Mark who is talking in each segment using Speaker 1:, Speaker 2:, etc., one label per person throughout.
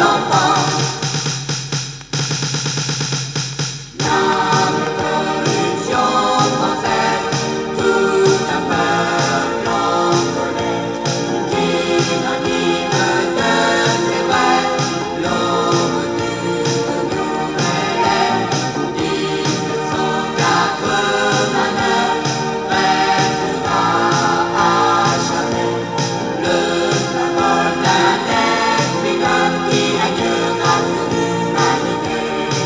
Speaker 1: enfants. La révolution française, tout un peuple en colère, qui n'anime de ses rêves l'aube d'une nouvelle ère. 1789 restera à jamais le symbole d'un esprit d'homme qui régnera sur l'humanité.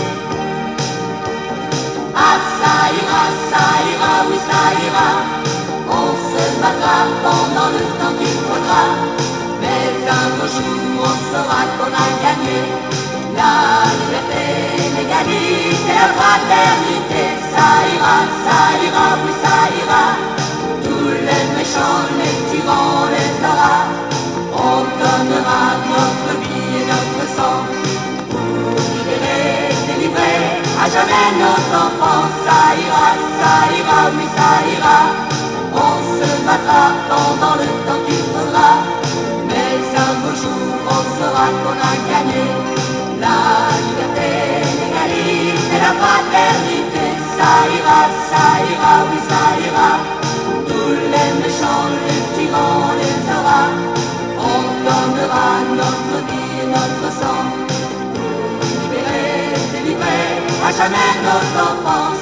Speaker 1: Ah, ça ira, oui ça ira, on se battra pendant le temps qu'il faudra, mais un beau jour on saura qu'on a gagné la liberté, l'égalité, la fraternité. Ça ira, oui ça ira, tous les méchants, les tyrans, on les aura. On donnera notre vie et notre sang pour libérer, délivrer à jamais nos enfants. Ça ira, oui ça ira, on se battra pendant le temps qu'il faudra, mais un beau jour on saura qu'on a gagné la liberté, l'égalité, la fraternité. Ça ira, oui ça ira, tous les méchants, les tyrans, on les aura. On donnera notre vie et notre sang pour libérer, délivrer à jamais nos enfants.